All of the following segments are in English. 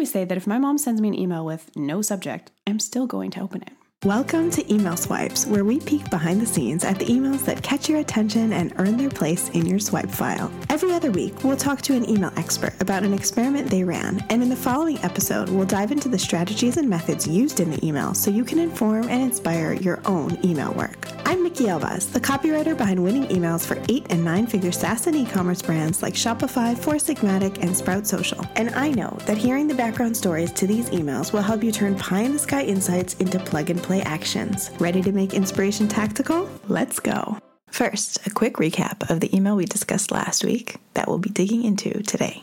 always say that if my mom sends me an email with no subject, I'm still going to open it. Welcome to Email Swipes, where we peek behind the scenes at the emails that catch your attention and earn their place in your swipe file. Every other week, we'll talk to an email expert about an experiment they ran, and in the following episode, we'll dive into the strategies and methods used in the email so you can inform and inspire your own email work. I'm Nikki Elbaz, the copywriter behind winning emails for 8- and 9-figure SaaS and e-commerce brands like Shopify, Four Sigmatic, and Sprout Social. And I know that hearing the background stories to these emails will help you turn pie-in-the-sky insights into plug-and-play actions. Ready to make inspiration tactical? Let's go. First, a quick recap of the email we discussed last week that we'll be digging into today.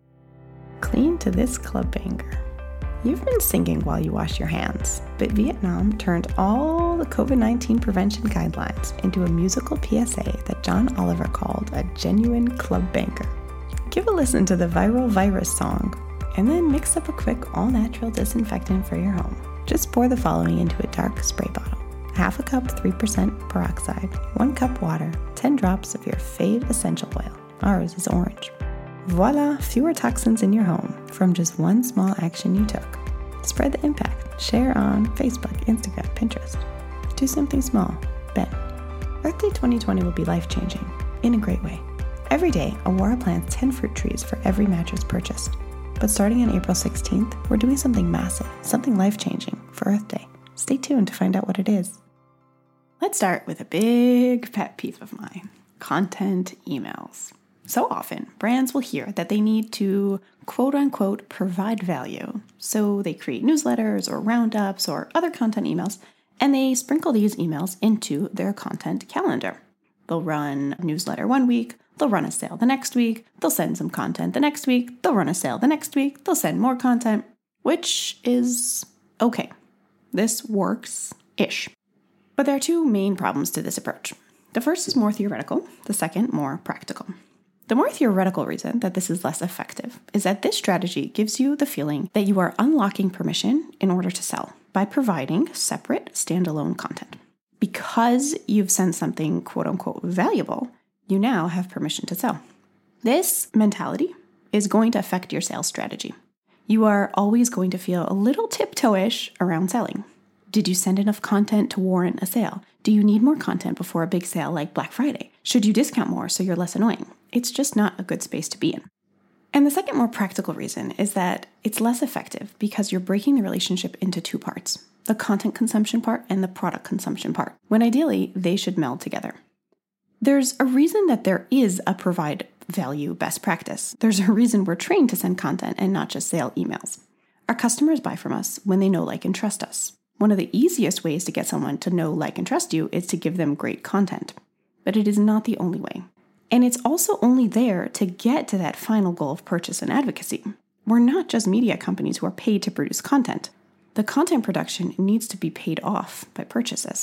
Clean to this club banger. You've been singing while you wash your hands, but Vietnam turned all the COVID-19 prevention guidelines into a musical PSA that John Oliver called a genuine club banger. Give a listen to the viral virus song, and then mix up a quick all-natural disinfectant for your home. Just pour the following into a dark spray bottle. Half a cup 3% peroxide, 1 cup water, 10 drops of your fave essential oil. Ours is orange. Voila, fewer toxins in your home from just one small action you took. Spread the impact. Share on Facebook, Instagram, Pinterest. Do something small. Ben. Earth Day 2020 will be life-changing in a great way. Every day, Awara plants 10 fruit trees for every mattress purchased. But starting on April 16th, we're doing something massive, something life-changing for Earth Day. Stay tuned to find out what it is. Let's start with a big pet peeve of mine, content emails. So often, brands will hear that they need to quote-unquote provide value. So they create newsletters or roundups or other content emails, and they sprinkle these emails into their content calendar. They'll run a newsletter one week, they'll run a sale the next week, they'll send some content the next week, they'll run a sale the next week, they'll send more content, which is okay. This works-ish. But there are two main problems to this approach. The first is more theoretical, the second more practical. The more theoretical reason that this is less effective is that this strategy gives you the feeling that you are unlocking permission in order to sell by providing separate, standalone content. Because you've sent something quote-unquote valuable, you now have permission to sell. This mentality is going to affect your sales strategy. You are always going to feel a little tiptoe-ish around selling. Did you send enough content to warrant a sale? Do you need more content before a big sale like Black Friday? Should you discount more so you're less annoying? It's just not a good space to be in. And the second more practical reason is that it's less effective because you're breaking the relationship into two parts, the content consumption part and the product consumption part, when ideally they should meld together. There's a reason that there is a provide value best practice. There's a reason we're trained to send content and not just sale emails. Our customers buy from us when they know, like, and trust us. One of the easiest ways to get someone to know, like, and trust you is to give them great content. But it is not the only way. And it's also only there to get to that final goal of purchase and advocacy. We're not just media companies who are paid to produce content. The content production needs to be paid off by purchases.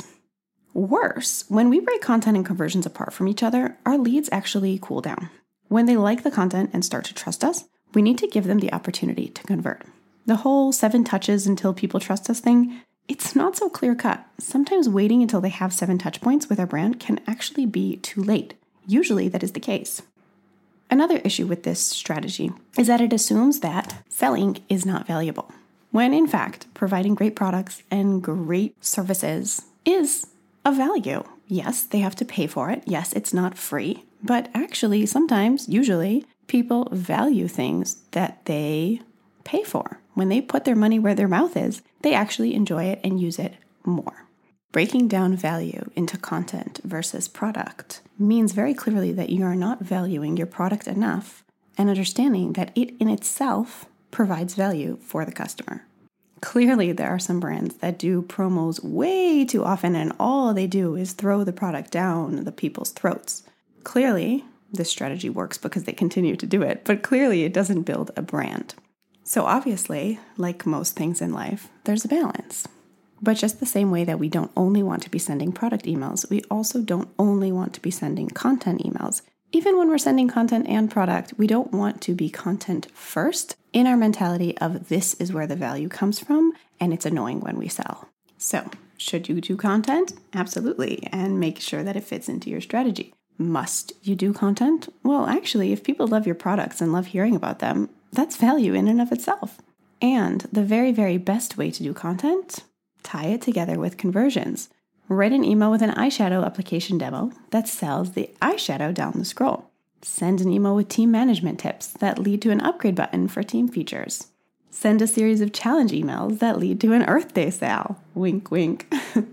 Worse, when we break content and conversions apart from each other, our leads actually cool down. When they like the content and start to trust us, we need to give them the opportunity to convert. The whole 7 touches until people trust us thing, it's not so clear-cut. Sometimes waiting until they have 7 touch points with our brand can actually be too late. Usually that is the case. Another issue with this strategy is that it assumes that selling is not valuable, when in fact, providing great products and great services is of value. Yes, they have to pay for it. Yes, it's not free. But actually, sometimes, usually, people value things that they pay for. When they put their money where their mouth is, they actually enjoy it and use it more. Breaking down value into content versus product means very clearly that you are not valuing your product enough and understanding that it in itself provides value for the customer. Clearly, there are some brands that do promos way too often and all they do is throw the product down the people's throats. Clearly, this strategy works because they continue to do it, but clearly it doesn't build a brand. So obviously, like most things in life, there's a balance. But just the same way that we don't only want to be sending product emails, we also don't only want to be sending content emails. Even when we're sending content and product, we don't want to be content first in our mentality of this is where the value comes from, and it's annoying when we sell. So, should you do content? Absolutely, and make sure that it fits into your strategy. Must you do content? Well, actually, if people love your products and love hearing about them, that's value in and of itself. And the very, very best way to do content, tie it together with conversions. Write an email with an eyeshadow application demo that sells the eyeshadow down the scroll. Send an email with team management tips that lead to an upgrade button for team features. Send a series of challenge emails that lead to an Earth Day sale. Wink, wink.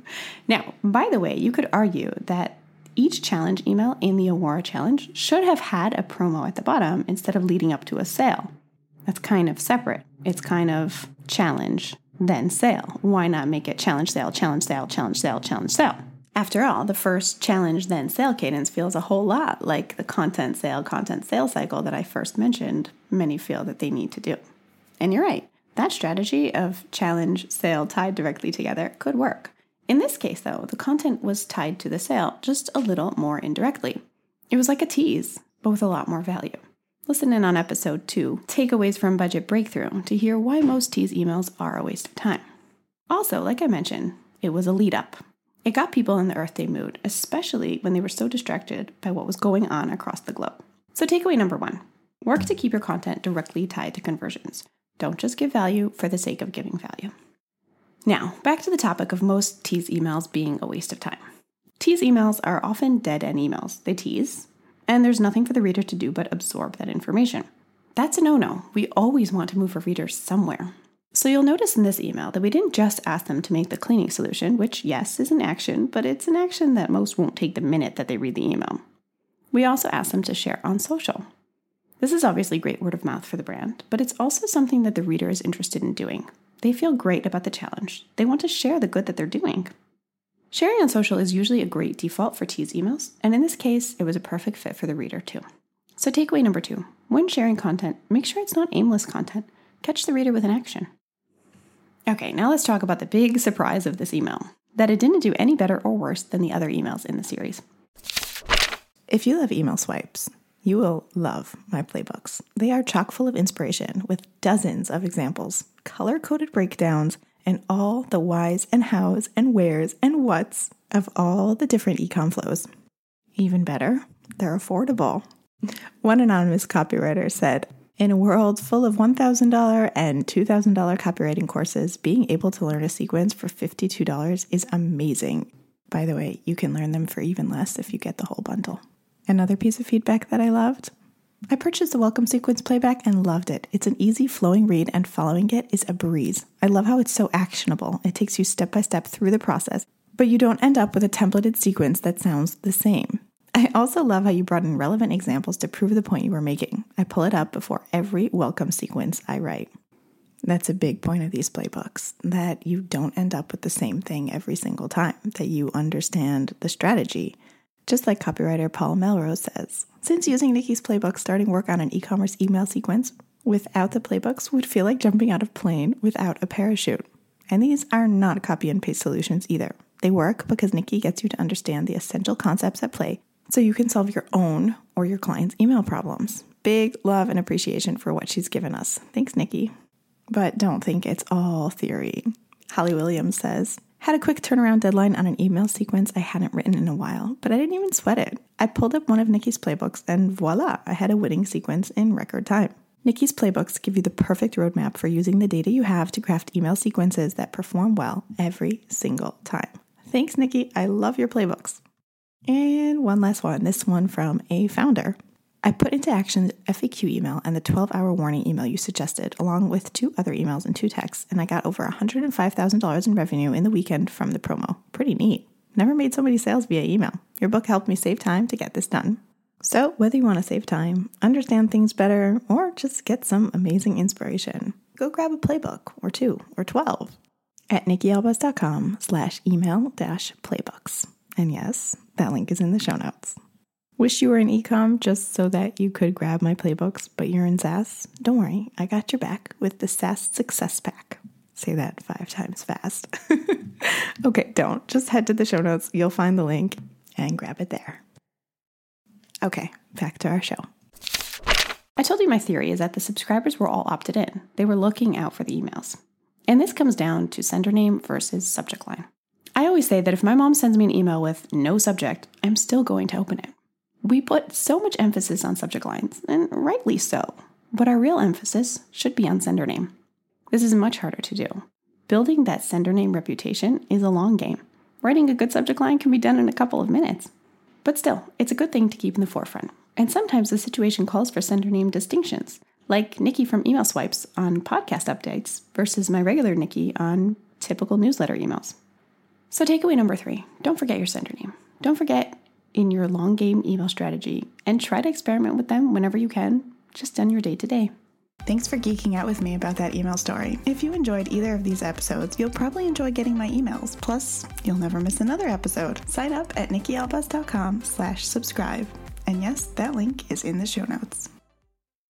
Now, by the way, you could argue that each challenge email in the Aurora Challenge should have had a promo at the bottom instead of leading up to a sale. That's kind of separate. It's kind of challenge, then sale. Why not make it challenge, sale, challenge, sale, challenge, sale, challenge, sale? After all, the first challenge, then sale cadence feels a whole lot like the content sale cycle that I first mentioned many feel that they need to do. And you're right, that strategy of challenge, sale tied directly together could work. In this case, though, the content was tied to the sale just a little more indirectly. It was like a tease, but with a lot more value. Listen in on episode 2, Takeaways from Budget Breakthrough, to hear why most tease emails are a waste of time. Also, like I mentioned, it was a lead up. It got people in the Earth Day mood, especially when they were so distracted by what was going on across the globe. So takeaway number 1, work to keep your content directly tied to conversions. Don't just give value for the sake of giving value. Now, back to the topic of most tease emails being a waste of time. Tease emails are often dead-end emails. They tease, and there's nothing for the reader to do but absorb that information. That's a no-no. We always want to move our readers somewhere. So you'll notice in this email that we didn't just ask them to make the cleaning solution, which, yes, is an action, but it's an action that most won't take the minute that they read the email. We also asked them to share on social. This is obviously great word of mouth for the brand, but it's also something that the reader is interested in doing. They feel great about the challenge. They want to share the good that they're doing. Sharing on social is usually a great default for tease emails, and in this case, it was a perfect fit for the reader too. So takeaway number 2, when sharing content, make sure it's not aimless content. Catch the reader with an action. Okay, now let's talk about the big surprise of this email, that it didn't do any better or worse than the other emails in the series. If you love email swipes, you will love my playbooks. They are chock full of inspiration with dozens of examples, color-coded breakdowns, and all the whys and hows and wheres and whats of all the different e-com flows. Even better, they're affordable. One anonymous copywriter said, in a world full of $1,000 and $2,000 copywriting courses, being able to learn a sequence for $52 is amazing. By the way, you can learn them for even less if you get the whole bundle. Another piece of feedback that I loved, I purchased the Welcome Sequence Playback and loved it. It's an easy flowing read and following it is a breeze. I love how it's so actionable. It takes you step by step through the process, but you don't end up with a templated sequence that sounds the same. I also love how you brought in relevant examples to prove the point you were making. I pull it up before every welcome sequence I write. That's a big point of these playbooks, that you don't end up with the same thing every single time, that you understand the strategy. Just like copywriter Paul Melrose says, since using Nikki's playbook, starting work on an e-commerce email sequence without the playbooks would feel like jumping out of a plane without a parachute. And these are not copy and paste solutions either. They work because Nikki gets you to understand the essential concepts at play so you can solve your own or your client's email problems. Big love and appreciation for what she's given us. Thanks, Nikki. But don't think it's all theory. Holly Williams says, had a quick turnaround deadline on an email sequence I hadn't written in a while, but I didn't even sweat it. I pulled up one of Nikki's playbooks and voila, I had a winning sequence in record time. Nikki's playbooks give you the perfect roadmap for using the data you have to craft email sequences that perform well every single time. Thanks, Nikki. I love your playbooks. And one last one, this one from a founder. I put into action the FAQ email and the 12-hour warning email you suggested, along with 2 other emails and 2 texts, and I got over $105,000 in revenue in the weekend from the promo. Pretty neat. Never made so many sales via email. Your book helped me save time to get this done. So whether you want to save time, understand things better, or just get some amazing inspiration, go grab a playbook or 2 or 12 at nikkialbaz.com/email-playbooks. And yes, that link is in the show notes. Wish you were in e-com just so that you could grab my playbooks, but you're in SaaS? Don't worry, I got your back with the SaaS Success Pack. Say that 5 times fast. Okay, don't. Just head to the show notes. You'll find the link and grab it there. Okay, back to our show. I told you my theory is that the subscribers were all opted in. They were looking out for the emails. And this comes down to sender name versus subject line. I always say that if my mom sends me an email with no subject, I'm still going to open it. We put so much emphasis on subject lines, and rightly so, but our real emphasis should be on sender name. This is much harder to do. Building that sender name reputation is a long game. Writing a good subject line can be done in a couple of minutes. But still, it's a good thing to keep in the forefront. And sometimes the situation calls for sender name distinctions, like Nikki from Email Swipes on podcast updates versus my regular Nikki on typical newsletter emails. So takeaway number 3, don't forget your sender name. Don't forget in your long game email strategy, and try to experiment with them whenever you can, just on your day-to-day. Thanks for geeking out with me about that email story. If you enjoyed either of these episodes, you'll probably enjoy getting my emails. Plus, you'll never miss another episode. Sign up at nikkialbus.com/subscribe. And yes, that link is in the show notes.